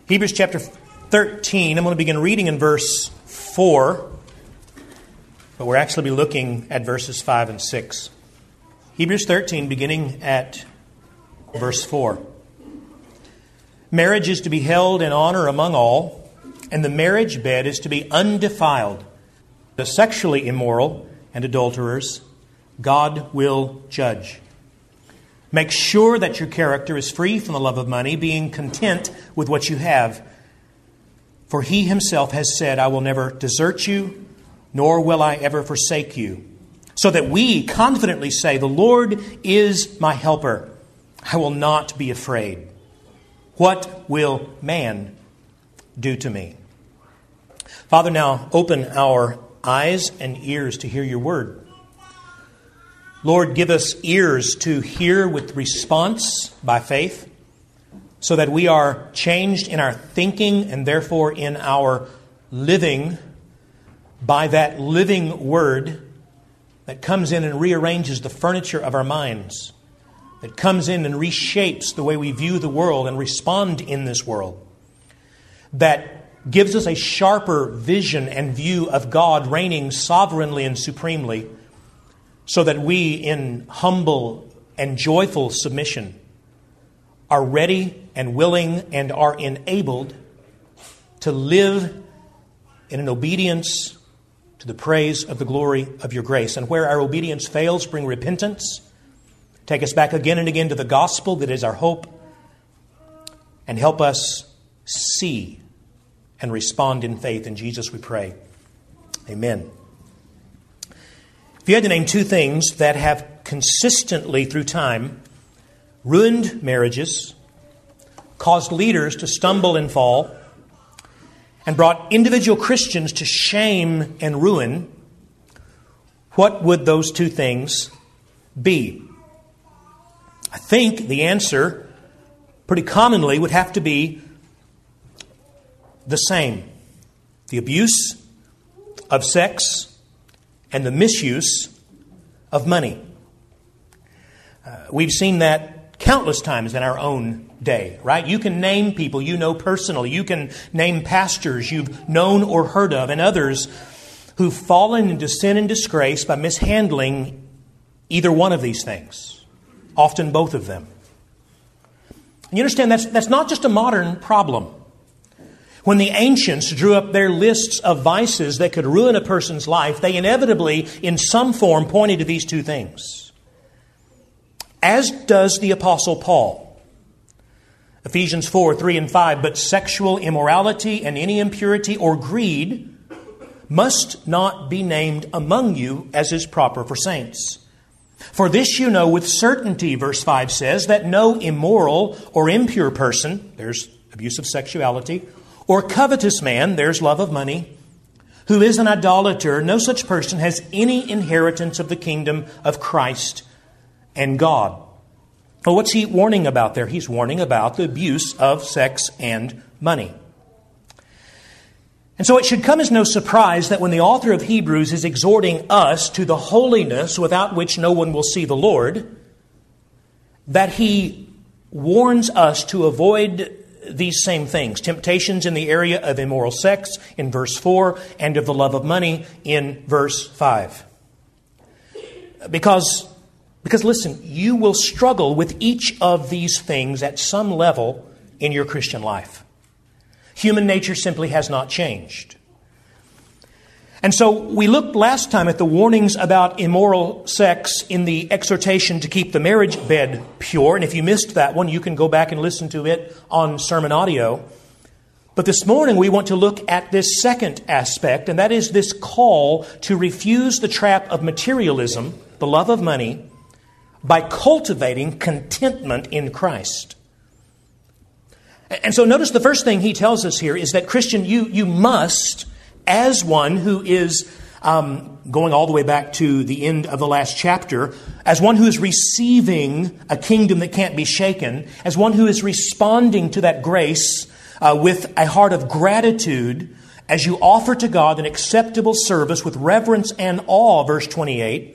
Hebrews chapter 13, I'm going to begin reading in verse 4, but we're actually be looking at verses 5 and 6. Hebrews 13, beginning at verse 4. Marriage is to be held in honor among all, and the marriage bed is to be undefiled. The sexually immoral and adulterers, God will judge. Make sure that your character is free from the love of money, being content with what you have. For He Himself has said, I will never desert you, nor will I ever forsake you. So that we confidently say, the Lord is my helper. I will not be afraid. What will man do to me? Father, now open our eyes and ears to hear your word. Lord, give us ears to hear with response by faith, so that we are changed in our thinking and therefore in our living by that living word that comes in and rearranges the furniture of our minds, that comes in and reshapes the way we view the world and respond in this world, that gives us a sharper vision and view of God reigning sovereignly and supremely, so that we, in humble and joyful submission, are ready and willing and are enabled to live in an obedience to the praise of the glory of your grace. And where our obedience fails, bring repentance. Take us back again and again to the gospel that is our hope, and help us see and respond in faith. In Jesus we pray. Amen. If you had to name two things that have consistently through time ruined marriages, caused leaders to stumble and fall, and brought individual Christians to shame and ruin, what would those two things be? I think the answer pretty commonly would have to be the same. The abuse of sex and the misuse of money. We've seen that countless times in our own day, right? You can name people you know personally. You can name pastors you've known or heard of, and others who've fallen into sin and disgrace by mishandling either one of these things, often both of them. And you understand that's not just a modern problem. When the ancients drew up their lists of vices that could ruin a person's life, they inevitably, in some form, pointed to these two things. As does the Apostle Paul. Ephesians 4, 3 and 5, but sexual immorality and any impurity or greed must not be named among you as is proper for saints. For this you know with certainty, verse 5 says, that no immoral or impure person, there's abuse of sexuality, or covetous man, there's love of money, who is an idolater, no such person has any inheritance of the kingdom of Christ and God. Well, what's he warning about there? He's warning about the abuse of sex and money. And so it should come as no surprise that when the author of Hebrews is exhorting us to the holiness without which no one will see the Lord, that he warns us to avoid these same things. Temptations in the area of immoral sex in verse 4 and of the love of money in verse 5. Because listen, you will struggle with each of these things at some level in your Christian life. Human nature simply has not changed. And so we looked last time at the warnings about immoral sex in the exhortation to keep the marriage bed pure. And if you missed that one, you can go back and listen to it on sermon audio. But this morning we want to look at this second aspect, and that is this call to refuse the trap of materialism, the love of money, by cultivating contentment in Christ. And so notice the first thing he tells us here is that, Christian, you must, as one who is going all the way back to the end of the last chapter, as one who is receiving a kingdom that can't be shaken, as one who is responding to that grace with a heart of gratitude, as you offer to God an acceptable service with reverence and awe, verse 28,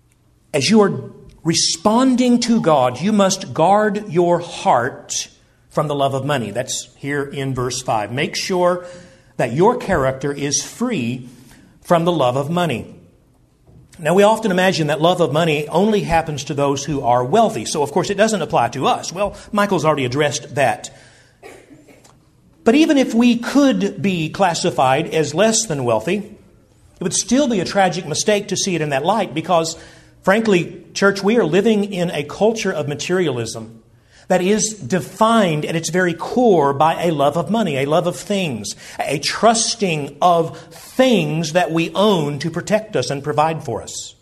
as you are responding to God, you must guard your heart from the love of money. That's here in verse 5. Make sure that your character is free from the love of money. Now, we often imagine that love of money only happens to those who are wealthy. So, of course, it doesn't apply to us. Well, Michael's already addressed that. But even if we could be classified as less than wealthy, it would still be a tragic mistake to see it in that light because, frankly, church, we are living in a culture of materialism that is defined at its very core by a love of money, a love of things, a trusting of things that we own to protect us and provide for us.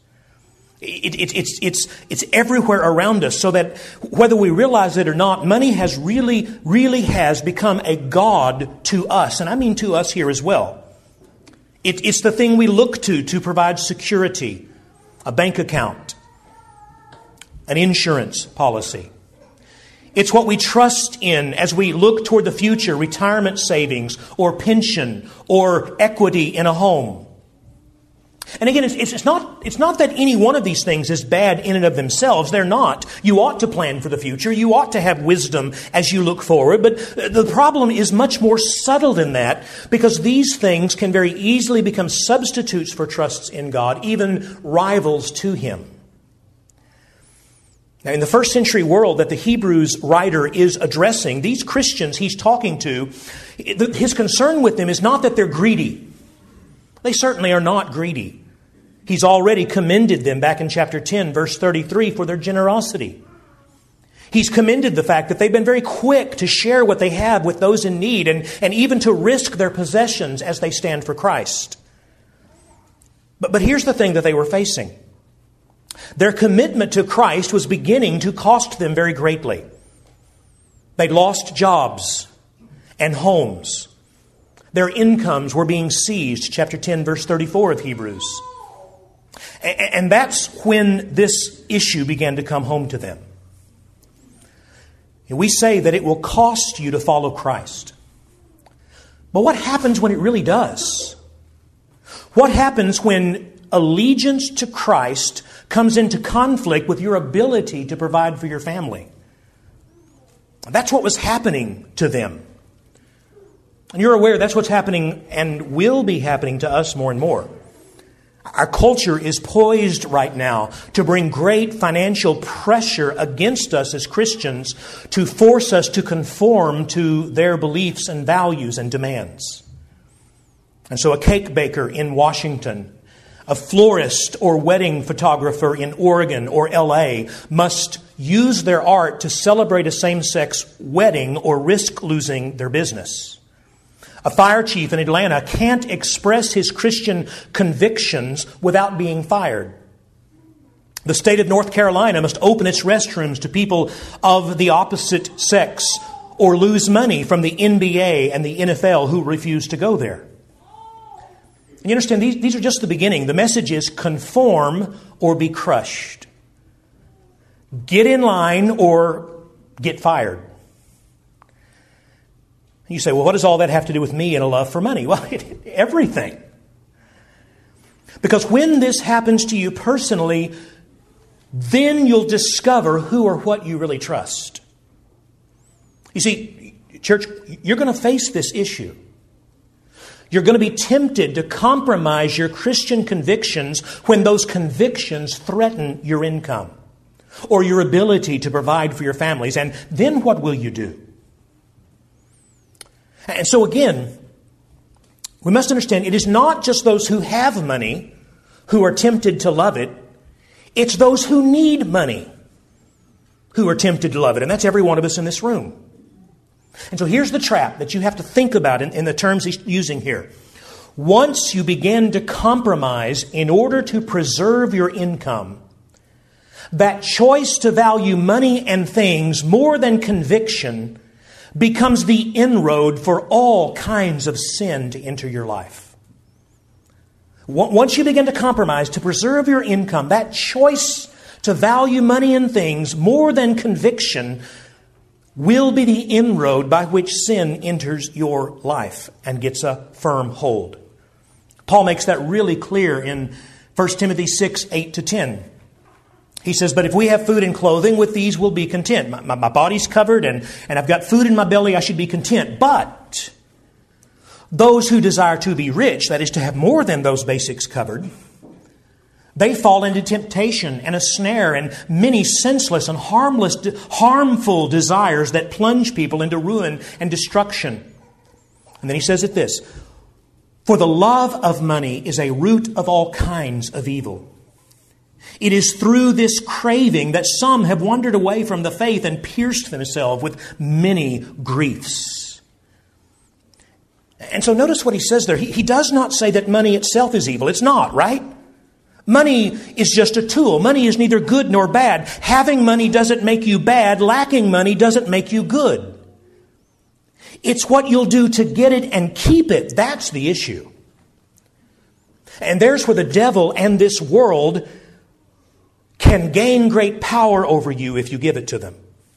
It's everywhere around us, so that whether we realize it or not, money has really has become a god to us, and I mean to us here as well. It's the thing we look to provide security, a bank account, an insurance policy. It's what we trust in as we look toward the future, retirement savings or pension or equity in a home. And again, it's not that any one of these things is bad in and of themselves. They're not. You ought to plan for the future. You ought to have wisdom as you look forward. But the problem is much more subtle than that, because these things can very easily become substitutes for trusts in God, even rivals to Him. Now, in the first century world that the Hebrews writer is addressing, these Christians he's talking to, his concern with them is not that they're greedy. They certainly are not greedy. He's already commended them back in chapter 10, verse 33, for their generosity. He's commended the fact that they've been very quick to share what they have with those in need and even to risk their possessions as they stand for Christ. But here's the thing that they were facing. Their commitment to Christ was beginning to cost them very greatly. They'd lost jobs and homes. Their incomes were being seized, chapter 10, verse 34 of Hebrews. And that's when this issue began to come home to them. And we say that it will cost you to follow Christ. But what happens when it really does? What happens when allegiance to Christ comes into conflict with your ability to provide for your family? That's what was happening to them. And you're aware that's what's happening and will be happening to us more and more. Our culture is poised right now to bring great financial pressure against us as Christians to force us to conform to their beliefs and values and demands. And so a cake baker in Washington, a florist or wedding photographer in Oregon or LA must use their art to celebrate a same-sex wedding or risk losing their business. A fire chief in Atlanta can't express his Christian convictions without being fired. The state of North Carolina must open its restrooms to people of the opposite sex or lose money from the NBA and the NFL who refuse to go there. And you understand, these are just the beginning. The message is conform or be crushed. Get in line or get fired. You say, well, what does all that have to do with me and a love for money? Well, everything. Because when this happens to you personally, then you'll discover who or what you really trust. You see, church, you're going to face this issue. You're going to be tempted to compromise your Christian convictions when those convictions threaten your income or your ability to provide for your families. And then what will you do? And so again, we must understand it is not just those who have money who are tempted to love it. It's those who need money who are tempted to love it. And that's every one of us in this room. And so here's the trap that you have to think about in the terms he's using here. Once you begin to compromise in order to preserve your income, that choice to value money and things more than conviction becomes the inroad for all kinds of sin to enter your life. Once you begin to compromise to preserve your income, that choice to value money and things more than conviction will be the inroad by which sin enters your life and gets a firm hold. Paul makes that really clear in 1 Timothy 6, 8 to 10. He says, but if we have food and clothing, with these we'll be content. My body's covered and I've got food in my belly, I should be content. But those who desire to be rich, that is to have more than those basics covered, they fall into temptation and a snare and many senseless and harmful desires that plunge people into ruin and destruction. And then he says it this, for the love of money is a root of all kinds of evil. It is through this craving that some have wandered away from the faith and pierced themselves with many griefs. And so notice what he says there. He does not say that money itself is evil. It's not, right? Money is just a tool. Money is neither good nor bad. Having money doesn't make you bad. Lacking money doesn't make you good. It's what you'll do to get it and keep it. That's the issue. And there's where the devil and this world can gain great power over you if you give it to them.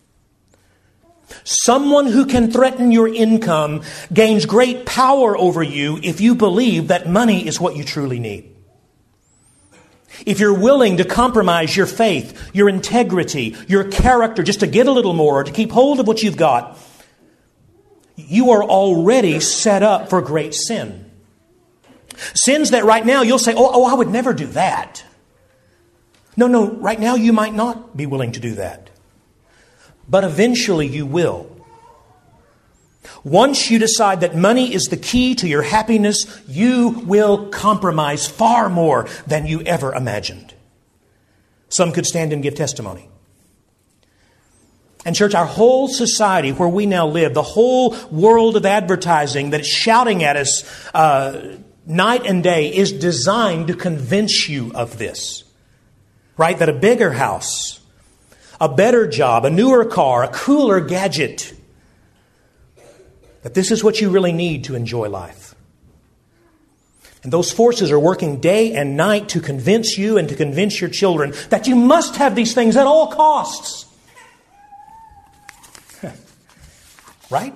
Someone who can threaten your income gains great power over you if you believe that money is what you truly need. If you're willing to compromise your faith, your integrity, your character just to get a little more, to keep hold of what you've got, you are already set up for great sin. Sins that right now you'll say, oh, I would never do that. No, right now you might not be willing to do that. But eventually you will. Once you decide that money is the key to your happiness, you will compromise far more than you ever imagined. Some could stand and give testimony. And church, our whole society where we now live, the whole world of advertising that is shouting at us night and day is designed to convince you of this. Right? That a bigger house, a better job, a newer car, a cooler gadget, that this is what you really need to enjoy life. And those forces are working day and night to convince you and to convince your children that you must have these things at all costs. Right?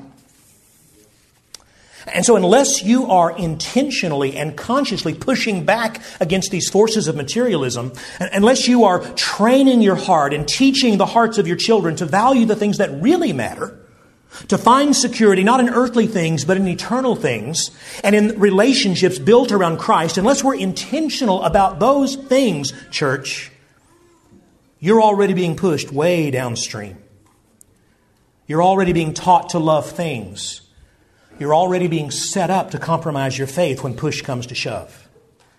And so unless you are intentionally and consciously pushing back against these forces of materialism, unless you are training your heart and teaching the hearts of your children to value the things that really matter, to find security not in earthly things but in eternal things, and in relationships built around Christ, unless we're intentional about those things, church, you're already being pushed way downstream. You're already being taught to love things. You're already being set up to compromise your faith when push comes to shove.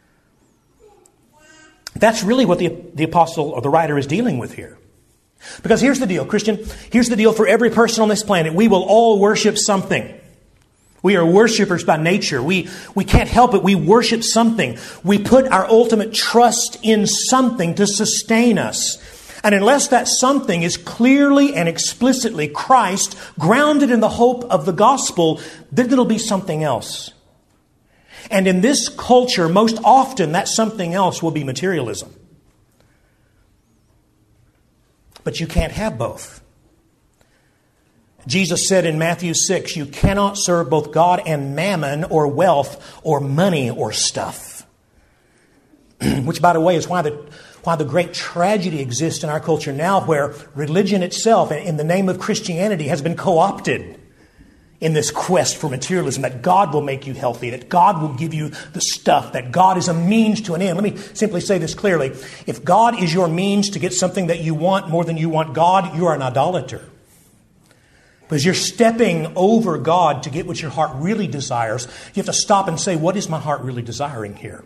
That's really what the apostle or the writer is dealing with here. Because here's the deal, Christian. Here's the deal for every person on this planet. We will all worship something. We are worshipers by nature. We can't help it. We worship something. We put our ultimate trust in something to sustain us. And unless that something is clearly and explicitly Christ, grounded in the hope of the gospel, then it'll be something else. And in this culture, most often that something else will be materialism. But you can't have both. Jesus said in Matthew 6, you cannot serve both God and mammon or wealth or money or stuff. Which, by the way, is why the great tragedy exists in our culture now, where religion itself, in the name of Christianity, has been co-opted in this quest for materialism, that God will make you healthy, that God will give you the stuff, that God is a means to an end. Let me simply say this clearly. If God is your means to get something that you want more than you want God, you are an idolater. Because you're stepping over God to get what your heart really desires. You have to stop and say, what is my heart really desiring here?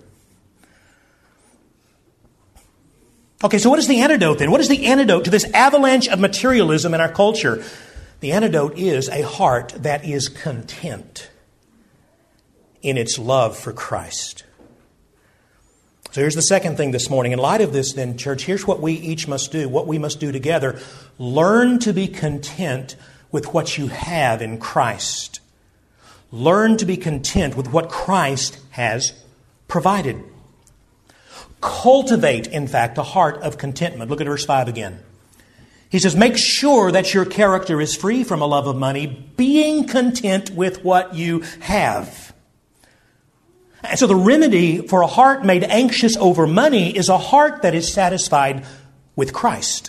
Okay, so what is the antidote then? What is the antidote to this avalanche of materialism in our culture? The antidote is a heart that is content in its love for Christ. So here's the second thing this morning. In light of this then, church, here's what we each must do, what we must do together. Learn to be content with what you have in Christ. Learn to be content with what Christ has provided. Cultivate, in fact, a heart of contentment. Look at verse 5 again. He says, make sure that your character is free from a love of money, being content with what you have. And so the remedy for a heart made anxious over money is a heart that is satisfied with Christ.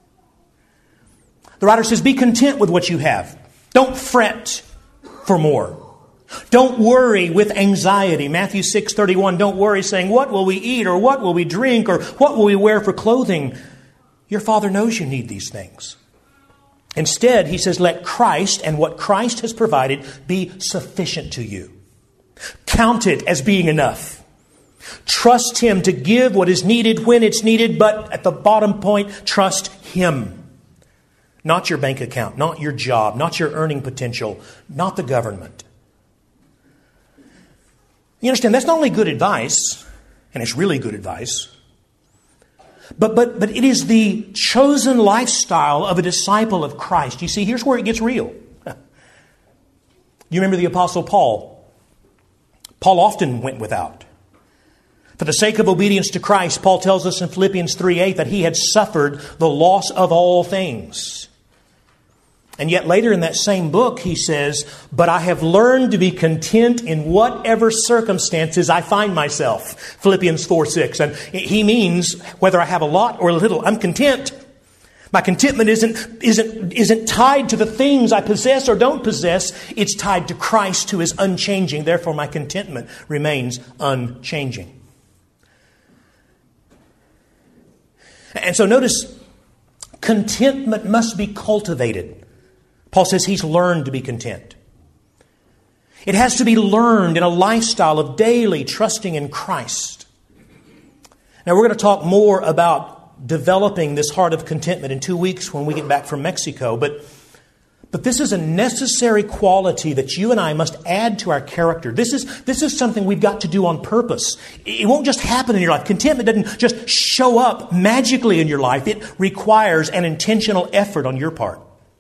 The writer says, be content with what you have. Don't fret for more. Don't worry with anxiety. Matthew 6:31, don't worry saying, what will we eat, or what will we drink, or what will we wear for clothing? Your Father knows you need these things. Instead, he says, let Christ and what Christ has provided be sufficient to you. Count it as being enough. Trust Him to give what is needed when it's needed, but at the bottom point, trust Him. Not your bank account, not your job, not your earning potential, not the government. You understand, that's not only good advice, and it's really good advice, but it is the chosen lifestyle of a disciple of Christ. You see, here's where it gets real. You remember the Apostle Paul? Paul often went without. For the sake of obedience to Christ, Paul tells us in Philippians 3:8 that he had suffered the loss of all things. And yet later in that same book, he says, but I have learned to be content in whatever circumstances I find myself. Philippians 4:6. And he means whether I have a lot or a little, I'm content. My contentment isn't tied to the things I possess or don't possess. It's tied to Christ, who is unchanging. Therefore, my contentment remains unchanging. And so notice, contentment must be cultivated. Paul says he's learned to be content. It has to be learned in a lifestyle of daily trusting in Christ. Now, we're going to talk more about developing this heart of contentment in 2 weeks when we get back from Mexico. But this is a necessary quality that you and I must add to our character. This is something we've got to do on purpose. It won't just happen in your life. Contentment doesn't just show up magically in your life. It requires an intentional effort on your part.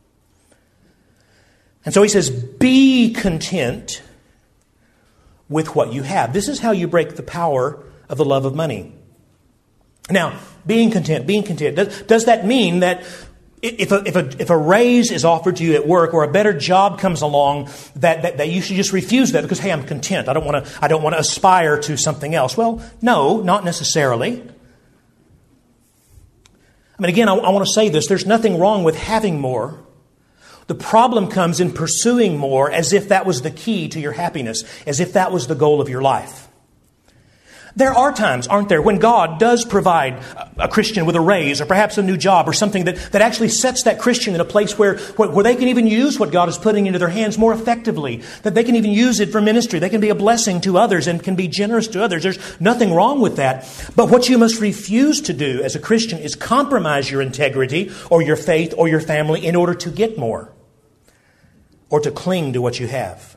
And so he says, be content with what you have. This is how you break the power of the love of money. Now, being content, does that mean that if a raise is offered to you at work or a better job comes along, that you should just refuse that because, hey, I'm content. I don't want to aspire to something else? Well, no, not necessarily. I mean, again, I want to say this. There's nothing wrong with having more. The problem comes in pursuing more as if that was the key to your happiness, as if that was the goal of your life. There are times, aren't there, when God does provide a Christian with a raise or perhaps a new job or something that actually sets that Christian in a place where they can even use what God is putting into their hands more effectively, that they can even use it for ministry. They can be a blessing to others and can be generous to others. There's nothing wrong with that. But what you must refuse to do as a Christian is compromise your integrity or your faith or your family in order to get more or to cling to what you have.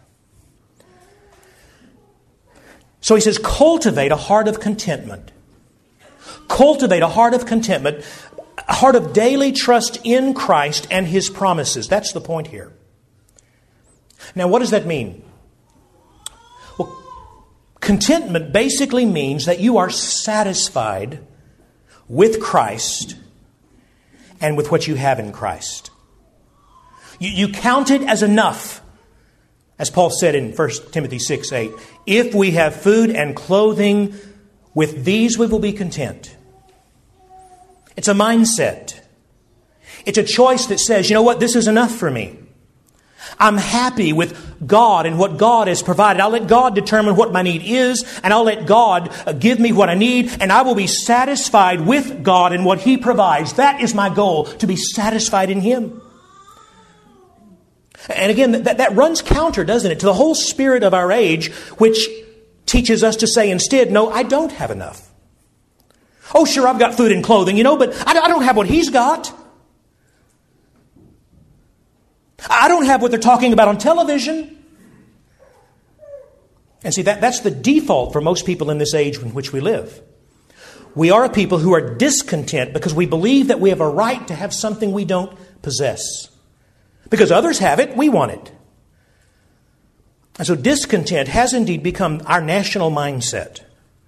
So he says, cultivate a heart of contentment. Cultivate a heart of contentment, a heart of daily trust in Christ and His promises. That's the point here. Now, what does that mean? Well, contentment basically means that you are satisfied with Christ and with what you have in Christ. You count it as enough. As Paul said in 1 Timothy 6:8, if we have food and clothing, with these we will be content. It's a mindset. It's a choice that says, you know what, this is enough for me. I'm happy with God and what God has provided. I'll let God determine what my need is, and I'll let God give me what I need, and I will be satisfied with God and what He provides. That is my goal, to be satisfied in Him. And again, that runs counter, doesn't it, to the whole spirit of our age, which teaches us to say instead, no, I don't have enough. Oh, sure, I've got food and clothing, but I don't have what he's got. I don't have what they're talking about on television. And see, that's the default for most people in this age in which we live. We are a people who are discontent because we believe that we have a right to have something we don't possess. Because others have it, we want it. And so discontent has indeed become our national mindset.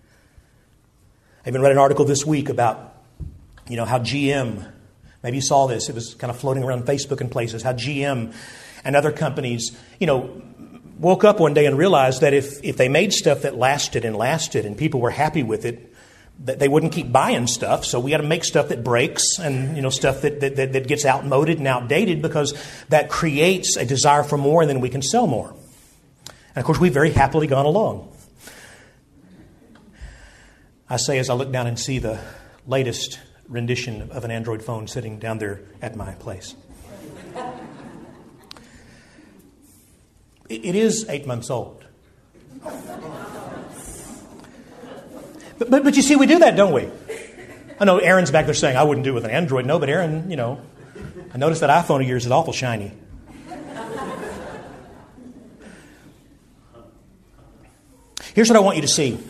I even read an article this week about, how GM, maybe you saw this, it was kind of floating around Facebook and places, how GM and other companies, woke up one day and realized that if they made stuff that lasted and people were happy with it, They wouldn't keep buying stuff, so we got to make stuff that breaks and stuff that gets outmoded and outdated, because that creates a desire for more, and then we can sell more. And of course, we've very happily gone along. I say as I look down and see the latest rendition of an Android phone sitting down there at my place. It is 8 months old. But you see, we do that, don't we? I know Aaron's back there saying, I wouldn't do it with an Android. No, but Aaron, I noticed that iPhone of yours is awful shiny. Here's what I want you to see.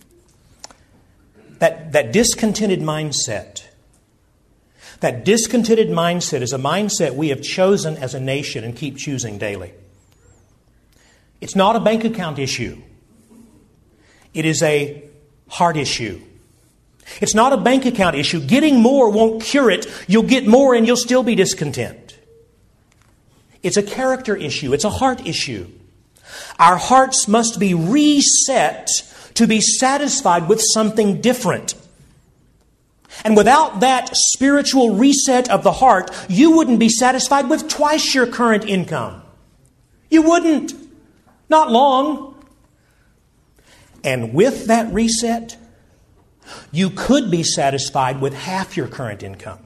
That discontented mindset. That discontented mindset is a mindset we have chosen as a nation and keep choosing daily. It's not a bank account issue. It is a heart issue. It's not a bank account issue. Getting more won't cure it. You'll get more and you'll still be discontent. It's a character issue. It's a heart issue. Our hearts must be reset to be satisfied with something different. And without that spiritual reset of the heart, you wouldn't be satisfied with twice your current income. You wouldn't. Not long. And with that reset, you could be satisfied with half your current income.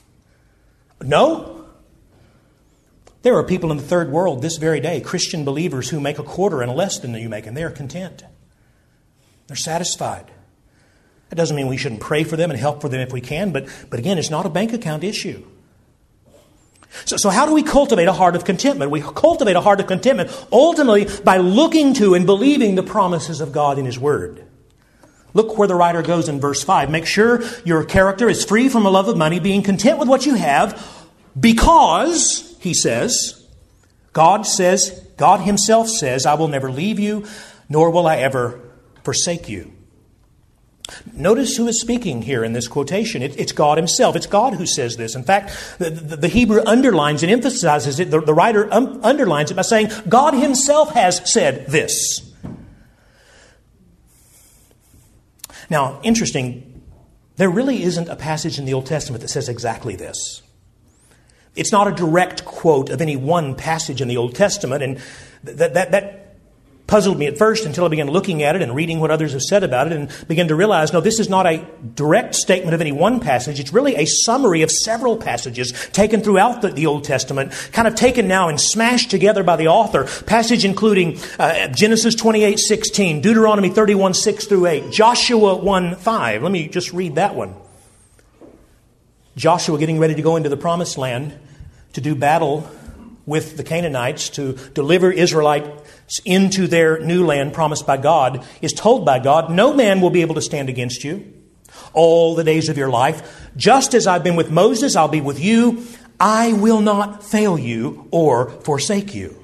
No. There are people in the third world this very day, Christian believers, who make a quarter and less than you make, and they are content. They're satisfied. That doesn't mean we shouldn't pray for them and help for them if we can, but again, it's not a bank account issue. So how do we cultivate a heart of contentment? We cultivate a heart of contentment ultimately by looking to and believing the promises of God in His Word. Look where the writer goes in verse 5. Make sure your character is free from a love of money, being content with what you have, because, he says, God Himself says, I will never leave you, nor will I ever forsake you. Notice who is speaking here in this quotation. It's God Himself. It's God who says this. In fact, the Hebrew underlines and emphasizes it. The writer underlines it by saying, God Himself has said this. Now, interesting, there really isn't a passage in the Old Testament that says exactly this. It's not a direct quote of any one passage in the Old Testament, and that puzzled me at first until I began looking at it and reading what others have said about it and began to realize, no, this is not a direct statement of any one passage. It's really a summary of several passages taken throughout the Old Testament, kind of taken now and smashed together by the author. Passage including Genesis 28:16, Deuteronomy 31:6-8, Joshua 1:5. Let me just read that one. Joshua getting ready to go into the Promised Land to do battle with the Canaanites, to deliver Israelites into their new land promised by God, is told by God, no man will be able to stand against you all the days of your life. Just as I've been with Moses, I'll be with you. I will not fail you or forsake you.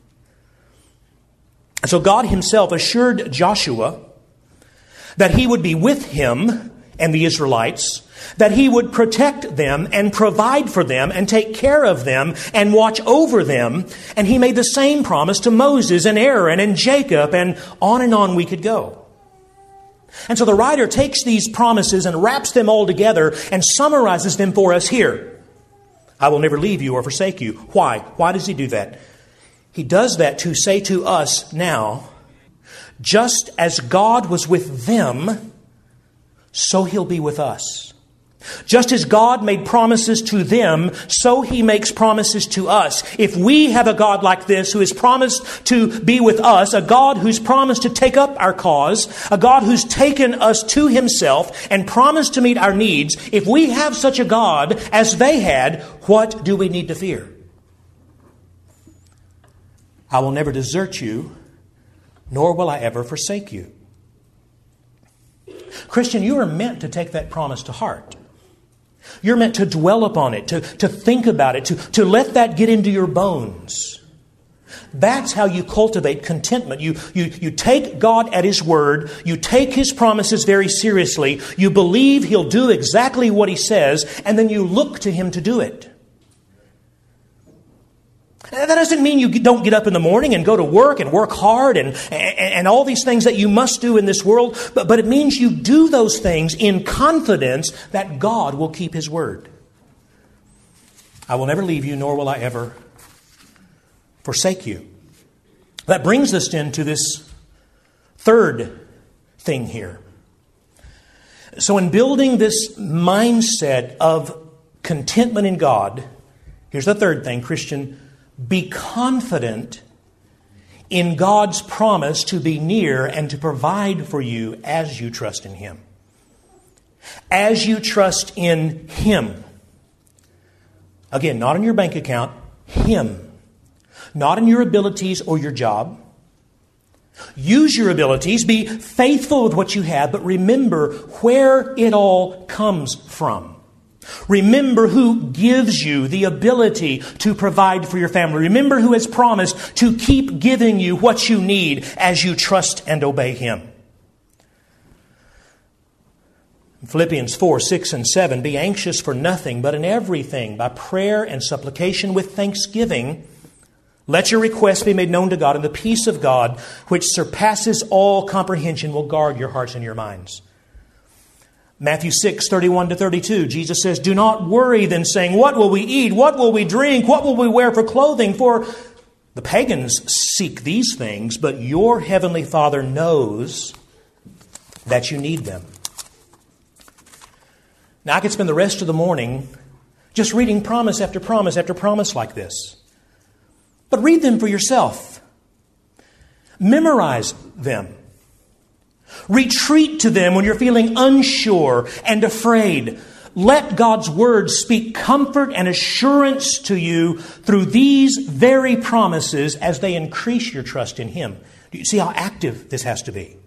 And so God Himself assured Joshua that He would be with him and the Israelites, that He would protect them and provide for them and take care of them and watch over them. And He made the same promise to Moses and Aaron and Jacob, and on we could go. And so the writer takes these promises and wraps them all together and summarizes them for us here. I will never leave you or forsake you. Why? Why does He do that? He does that to say to us now, just as God was with them, so He'll be with us. Just as God made promises to them, so He makes promises to us. If we have a God like this who has promised to be with us, a God who's promised to take up our cause, a God who's taken us to Himself and promised to meet our needs, if we have such a God as they had, what do we need to fear? I will never desert you, nor will I ever forsake you. Christian, you are meant to take that promise to heart. You're meant to dwell upon it, to think about it, to let that get into your bones. That's how you cultivate contentment. You take God at His word. You take His promises very seriously. You believe He'll do exactly what He says, and then you look to Him to do it. That doesn't mean you don't get up in the morning and go to work and work hard and all these things that you must do in this world, but it means you do those things in confidence that God will keep His word. I will never leave you, nor will I ever forsake you. That brings us into this third thing here. So in building this mindset of contentment in God, here's the third thing, Christian: be confident in God's promise to be near and to provide for you as you trust in Him. As you trust in Him. Again, not in your bank account, Him. Not in your abilities or your job. Use your abilities, be faithful with what you have, but remember where it all comes from. Remember who gives you the ability to provide for your family. Remember who has promised to keep giving you what you need as you trust and obey Him. Philippians 4, 6, and 7, be anxious for nothing, but in everything, by prayer and supplication with thanksgiving, let your requests be made known to God, and the peace of God, which surpasses all comprehension, will guard your hearts and your minds. Matthew 6, 31 to 32, Jesus says, do not worry then, saying, what will we eat? What will we drink? What will we wear for clothing? For the pagans seek these things, but your heavenly Father knows that you need them. Now, I could spend the rest of the morning just reading promise after promise after promise like this. But read them for yourself. Memorize them. Retreat to them when you're feeling unsure and afraid. Let God's Word speak comfort and assurance to you through these very promises as they increase your trust in Him. Do you see how active this has to be?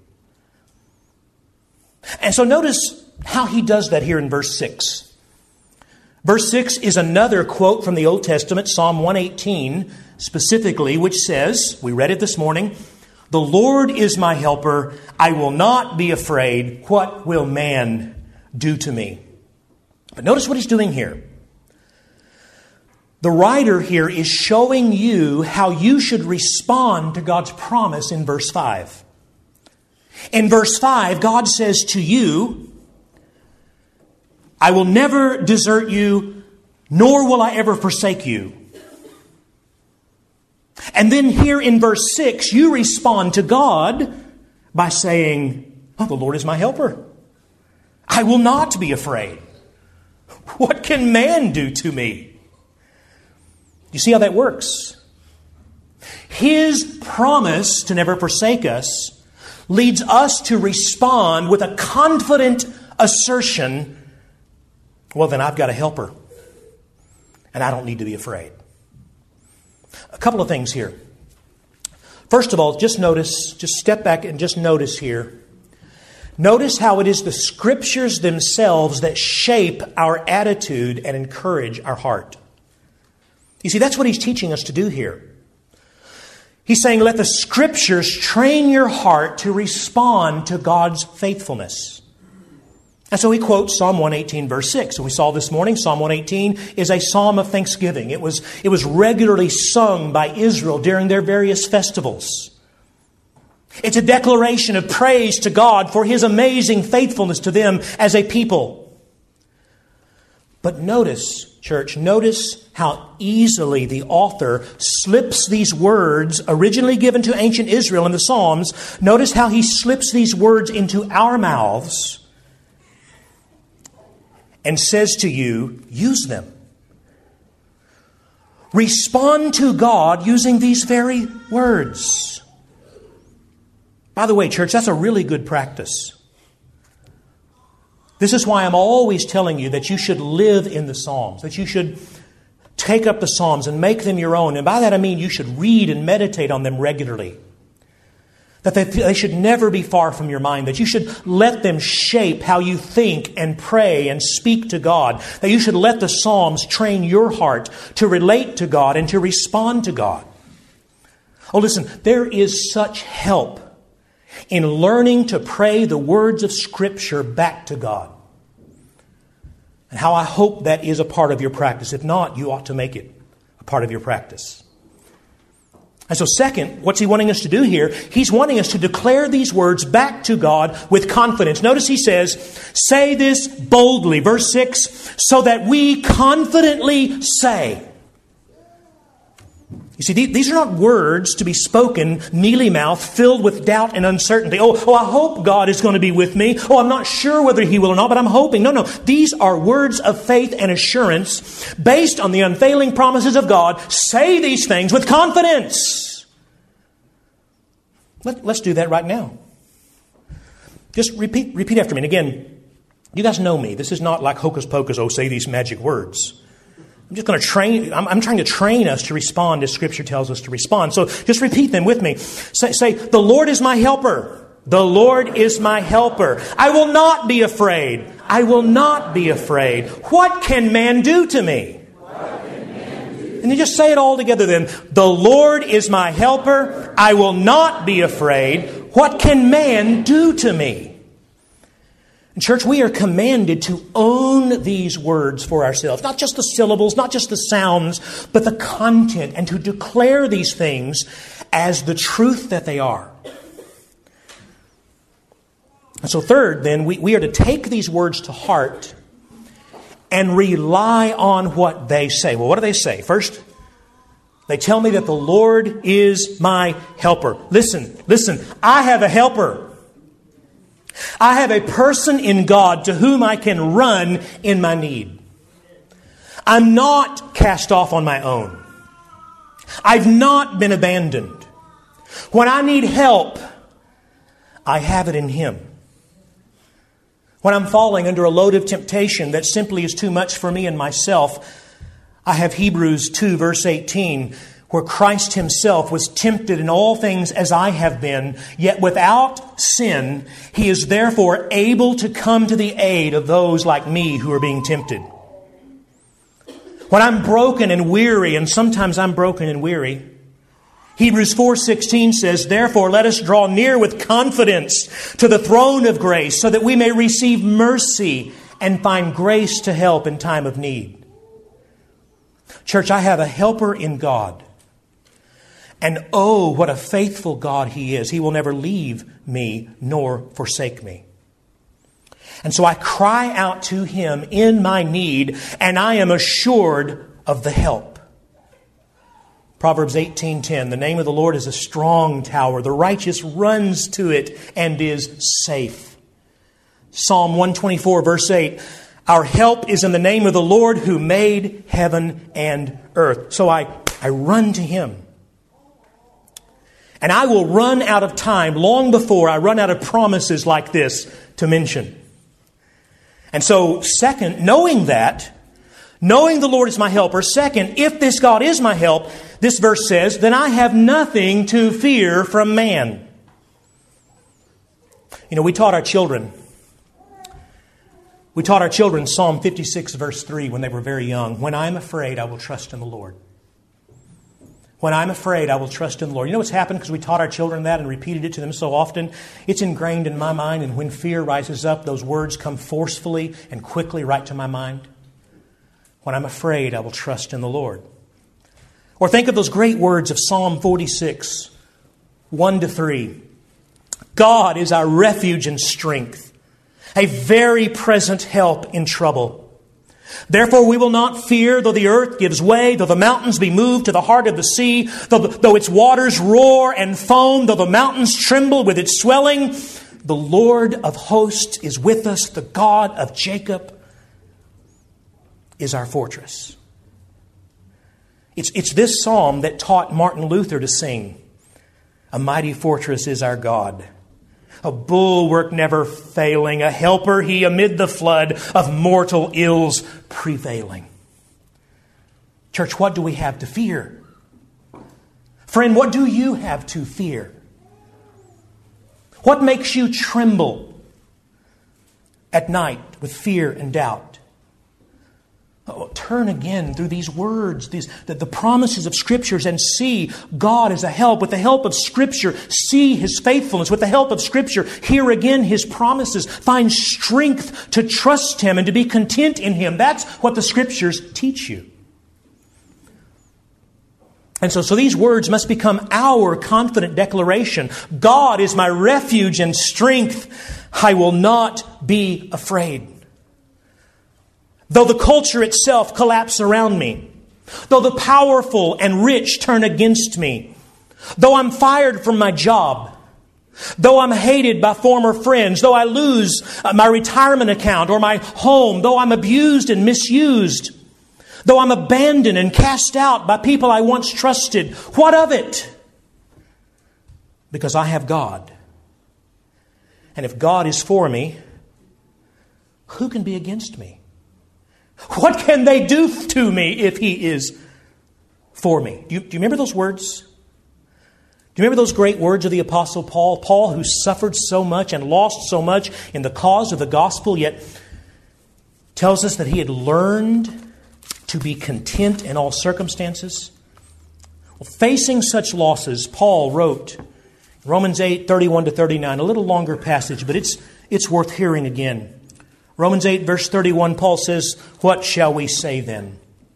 And so notice how He does that here in verse 6. Verse 6 is another quote from the Old Testament, Psalm 118 specifically, which says, we read it this morning, the Lord is my helper. I will not be afraid. What will man do to me? But notice what he's doing here. The writer here is showing you how you should respond to God's promise in verse 5. In verse 5, God says to you, I will never desert you, nor will I ever forsake you. And then here in verse 6, you respond to God by saying, oh, the Lord is my helper. I will not be afraid. What can man do to me? You see how that works? His promise to never forsake us leads us to respond with a confident assertion, well, then I've got a helper, and I don't need to be afraid. A couple of things here. First of all, just step back and just notice here. Notice how it is the Scriptures themselves that shape our attitude and encourage our heart. You see, that's what he's teaching us to do here. He's saying, let the Scriptures train your heart to respond to God's faithfulness. And so he quotes Psalm 118, verse 6. And we saw this morning, Psalm 118 is a psalm of thanksgiving. It was regularly sung by Israel during their various festivals. It's a declaration of praise to God for His amazing faithfulness to them as a people. But notice, church, notice how easily the author slips these words originally given to ancient Israel in the Psalms. Notice how he slips these words into our mouths and says to you, use them. Respond to God using these very words. By the way, church, that's a really good practice. This is why I'm always telling you that you should live in the Psalms, that you should take up the Psalms and make them your own. And by that I mean you should read and meditate on them regularly. That they should never be far from your mind. That you should let them shape how you think and pray and speak to God. That you should let the Psalms train your heart to relate to God and to respond to God. Oh, listen, there is such help in learning to pray the words of Scripture back to God. And how I hope that is a part of your practice. If not, you ought to make it a part of your practice. And so second, what's he wanting us to do here? He's wanting us to declare these words back to God with confidence. Notice he says, say this boldly. Verse 6, so that we confidently say. You see, these are not words to be spoken mealy-mouthed, filled with doubt and uncertainty. Oh, I hope God is going to be with me. Oh, I'm not sure whether He will or not, but I'm hoping. No. These are words of faith and assurance based on the unfailing promises of God. Say these things with confidence. Let's do that right now. Just repeat after me. And again, you guys know me. This is not like hocus pocus, say these magic words. I'm just going to train, I'm trying to train us to respond as Scripture tells us to respond. So just repeat them with me. Say, the Lord is my helper. The Lord is my helper. I will not be afraid. I will not be afraid. What can man do to me? And then just say it all together then. The Lord is my helper. I will not be afraid. What can man do to me? And church, we are commanded to own these words for ourselves. Not just the syllables, not just the sounds, but the content, and to declare these things as the truth that they are. And so third, then, we are to take these words to heart and rely on what they say. Well, what do they say? First, they tell me that the Lord is my helper. Listen, I have a helper. I have a person in God to whom I can run in my need. I'm not cast off on my own. I've not been abandoned. When I need help, I have it in Him. When I'm falling under a load of temptation that simply is too much for me and myself, I have Hebrews 2 verse 18, where Christ Himself was tempted in all things as I have been, yet without sin, He is therefore able to come to the aid of those like me who are being tempted. When I'm broken and weary, and sometimes I'm broken and weary, Hebrews 4:16 says, therefore let us draw near with confidence to the throne of grace, so that we may receive mercy and find grace to help in time of need. Church, I have a helper in God. And oh, what a faithful God He is. He will never leave me nor forsake me. And so I cry out to Him in my need, and I am assured of the help. Proverbs 18:10, the name of the Lord is a strong tower. The righteous runs to it and is safe. Psalm 124 verse 8, our help is in the name of the Lord who made heaven and earth. So I run to Him. And I will run out of time long before I run out of promises like this to mention. And so, second, knowing the Lord is my helper. Second, if this God is my help, this verse says, then I have nothing to fear from man. You know, we taught our children Psalm 56 verse 3 when they were very young. When I am afraid, I will trust in the Lord. When I'm afraid, I will trust in the Lord. You know what's happened because we taught our children that and repeated it to them so often? It's ingrained in my mind, and when fear rises up, those words come forcefully and quickly right to my mind. When I'm afraid, I will trust in the Lord. Or think of those great words of Psalm 46, 1-3. God is our refuge and strength, a very present help in trouble. Therefore we will not fear, though the earth gives way, though the mountains be moved to the heart of the sea, though its waters roar and foam, though the mountains tremble with its swelling. The Lord of hosts is with us. The God of Jacob is our fortress. It's this psalm that taught Martin Luther to sing, a mighty fortress is our God, a bulwark never failing, a helper He amid the flood of mortal ills prevailing. Church, what do we have to fear? Friend, what do you have to fear? What makes you tremble at night with fear and doubt? Turn again through these words, the promises of Scriptures, and see God as a help. With the help of Scripture, see His faithfulness. With the help of Scripture, hear again His promises. Find strength to trust Him and to be content in Him. That's what the Scriptures teach you. And so these words must become our confident declaration. God is my refuge and strength. I will not be afraid. Though the culture itself collapse around me, though the powerful and rich turn against me, though I'm fired from my job, though I'm hated by former friends, though I lose my retirement account or my home, though I'm abused and misused, though I'm abandoned and cast out by people I once trusted, what of it? Because I have God. And if God is for me, who can be against me? What can they do to me if He is for me? Do you remember those words? Do you remember those great words of the Apostle Paul? Paul, who suffered so much and lost so much in the cause of the gospel, yet tells us that he had learned to be content in all circumstances. Well, facing such losses, Paul wrote Romans 8, 31-39, a little longer passage, but it's worth hearing again. Romans 8, verse 31, Paul says, "What shall we say then?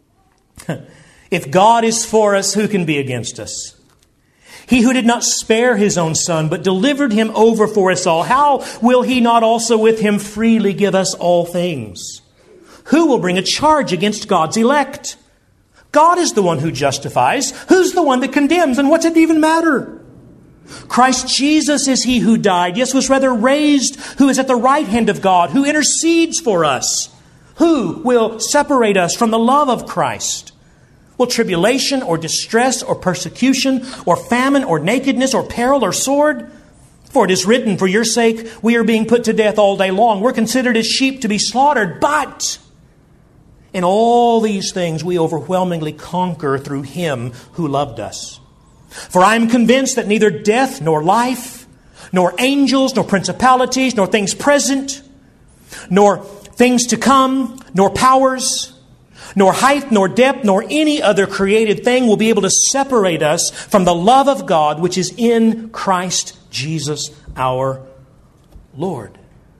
If God is for us, who can be against us? He who did not spare His own Son, but delivered Him over for us all, how will He not also with Him freely give us all things? Who will bring a charge against God's elect? God is the one who justifies. Who's the one that condemns? And what's it even matter? Christ Jesus is He who died, yes, was rather raised, who is at the right hand of God, who intercedes for us. Who will separate us from the love of Christ? Will tribulation or distress or persecution or famine or nakedness or peril or sword? For it is written, for your sake we are being put to death all day long. We're considered as sheep to be slaughtered. But in all these things we overwhelmingly conquer through Him who loved us. For I am convinced that neither death nor life, nor angels, nor principalities, nor things present, nor things to come, nor powers, nor height, nor depth, nor any other created thing will be able to separate us from the love of God which is in Christ Jesus our Lord."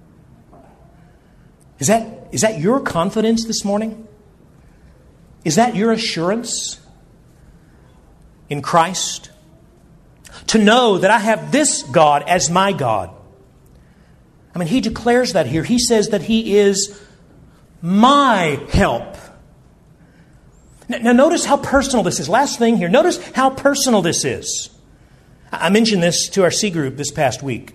Is that your confidence this morning? Is that your assurance in Christ? To know that I have this God as my God. I mean, he declares that here. He says that He is my help. Now notice how personal this is. Last thing here. Notice how personal this is. I mentioned this to our C group this past week.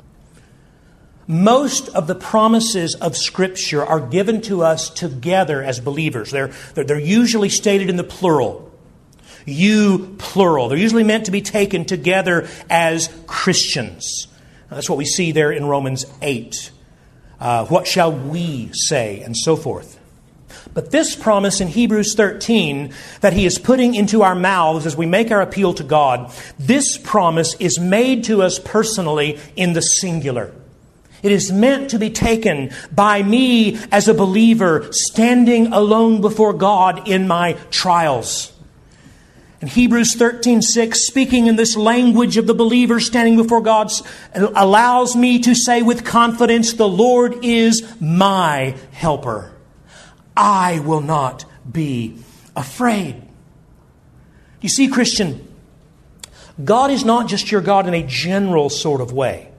Most of the promises of Scripture are given to us together as believers. They're usually stated in the plural. You, plural. They're usually meant to be taken together as Christians. That's what we see there in Romans 8. What shall we say? And so forth. But this promise in Hebrews 13 that He is putting into our mouths as we make our appeal to God, this promise is made to us personally in the singular. It is meant to be taken by me as a believer standing alone before God in my trials. And Hebrews 13:6, speaking in this language of the believer standing before God, allows me to say with confidence, the Lord is my helper. I will not be afraid. You see, Christian, God is not just your God in a general sort of way.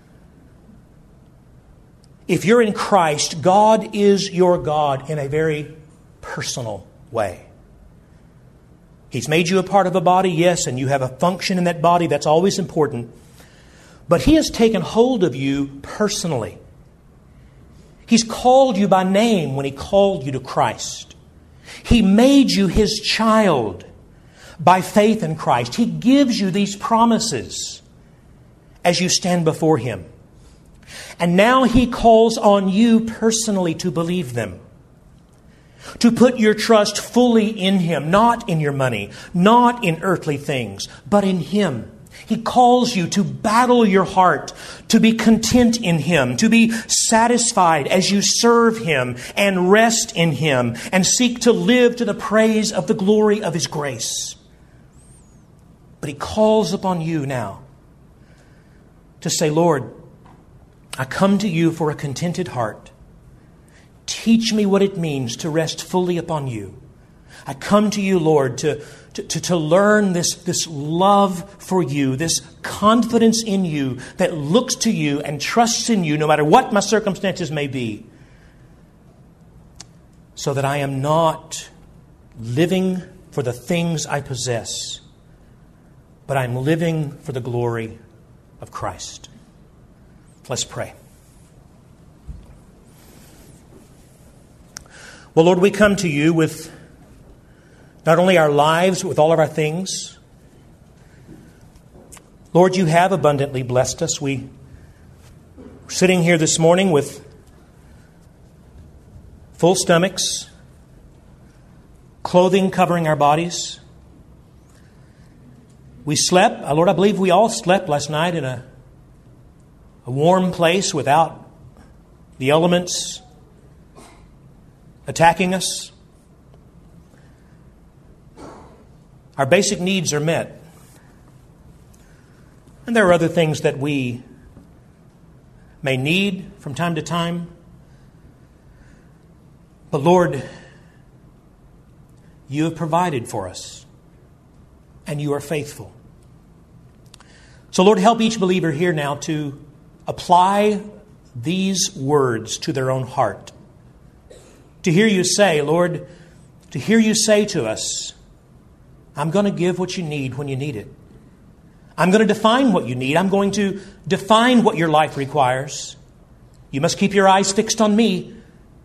If you're in Christ, God is your God in a very personal way. He's made you a part of a body, yes, and you have a function in that body. That's always important. But He has taken hold of you personally. He's called you by name when He called you to Christ. He made you His child by faith in Christ. He gives you these promises as you stand before Him. And now He calls on you personally to believe them. To put your trust fully in Him, not in your money, not in earthly things, but in Him. He calls you to battle your heart, to be content in Him, to be satisfied as you serve Him and rest in Him and seek to live to the praise of the glory of His grace. But He calls upon you now to say, Lord, I come to You for a contented heart. Teach me what it means to rest fully upon You. I come to You, Lord, to to learn this love for you, this confidence in you that looks to you and trusts in you no matter what my circumstances may be, so that I am not living for the things I possess, but I'm living for the glory of Christ. Let's pray. Well, Lord, we come to you with not only our lives, but with all of our things. Lord, you have abundantly blessed us. We're sitting here this morning with full stomachs, clothing covering our bodies. We slept. Lord, I believe we all slept last night in a warm place without the elements attacking us. Our basic needs are met. And there are other things that we may need from time to time. But Lord, you have provided for us, and you are faithful. So Lord, help each believer here now to apply these words to their own heart. To hear you say, Lord, to hear you say to us, I'm going to give what you need when you need it. I'm going to define what you need. I'm going to define what your life requires. You must keep your eyes fixed on me.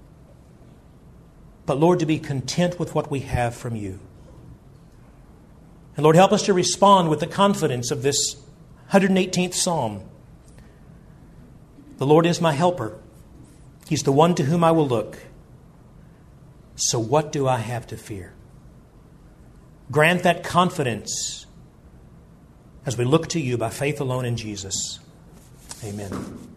But Lord, to be content with what we have from you. And Lord, help us to respond with the confidence of this 118th Psalm. The Lord is my helper. He's the one to whom I will look. So what do I have to fear? Grant that confidence as we look to you by faith alone in Jesus. Amen.